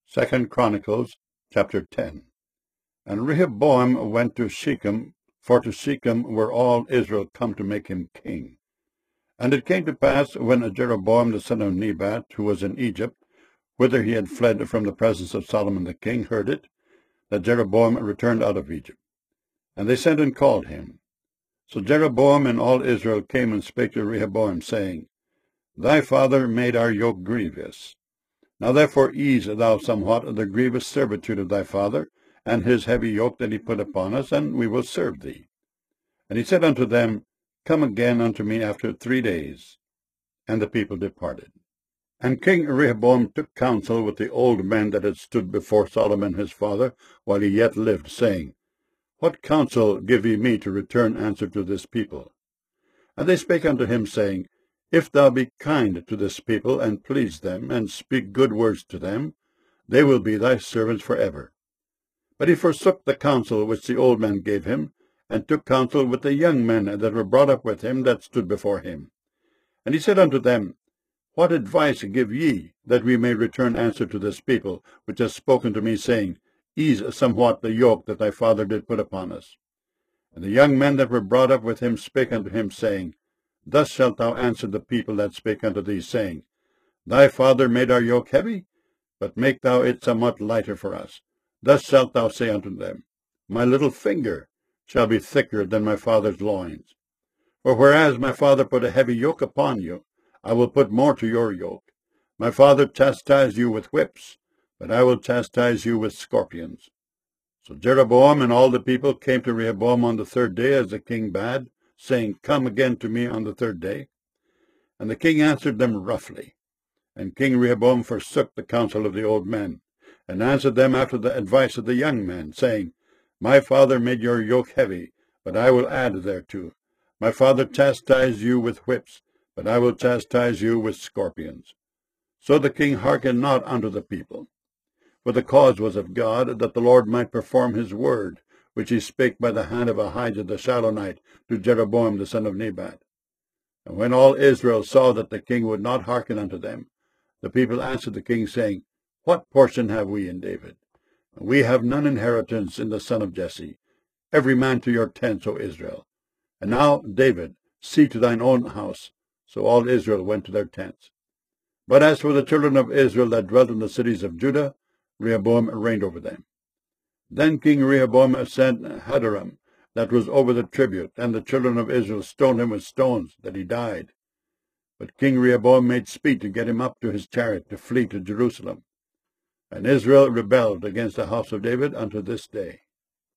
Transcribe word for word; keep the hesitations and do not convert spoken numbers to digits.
Second Chronicles chapter ten. And Rehoboam went to Shechem, for to Shechem were all Israel come to make him king. And it came to pass, when Jeroboam the son of Nebat, who was in Egypt, whither he had fled from the presence of Solomon the king, heard it, that Jeroboam returned out of Egypt. And they sent and called him. So Jeroboam and all Israel came and spake to Rehoboam, saying, Thy father made our yoke grievous. Now therefore ease thou somewhat the grievous servitude of thy father, and his heavy yoke that he put upon us, and we will serve thee. And he said unto them, Come again unto me after three days. And the people departed. And King Rehoboam took counsel with the old men that had stood before Solomon his father, while he yet lived, saying, What counsel give ye me to return answer to this people? And they spake unto him, saying, If thou be kind to this people, and please them, and speak good words to them, they will be thy servants for ever. But he forsook the counsel which the old men gave him, and took counsel with the young men that were brought up with him, that stood before him. And he said unto them, What advice give ye, that we may return answer to this people, which has spoken to me, saying, Ease somewhat the yoke that thy father did put upon us? And the young men that were brought up with him spake unto him, saying, Thus shalt thou answer the people that spake unto thee, saying, Thy father made our yoke heavy, but make thou it somewhat lighter for us. Thus shalt thou say unto them, My little finger shall be thicker than my father's loins. For whereas my father put a heavy yoke upon you, I will put more to your yoke. My father chastised you with whips, but I will chastise you with scorpions. So Jeroboam and all the people came to Rehoboam on the third day, as the king bade, saying, Come again to me on the third day. And the king answered them roughly. And King Rehoboam forsook the counsel of the old men, and answered them after the advice of the young men, saying, My father made your yoke heavy, but I will add thereto. My father chastised you with whips, but I will chastise you with scorpions. So the king hearkened not unto the people. For the cause was of God, that the Lord might perform his word, which he spake by the hand of Ahijah the Shilonite to Jeroboam the son of Nebat. And when all Israel saw that the king would not hearken unto them, the people answered the king, saying, What portion have we in David? We have none inheritance in the son of Jesse. Every man to your tents, O Israel. And now, David, see to thine own house. So all Israel went to their tents. But as for the children of Israel that dwelt in the cities of Judah, Rehoboam reigned over them. Then King Rehoboam sent Hadoram, that was over the tribute, and the children of Israel stoned him with stones, that he died. But King Rehoboam made speed to get him up to his chariot, to flee to Jerusalem. And Israel rebelled against the house of David unto this day.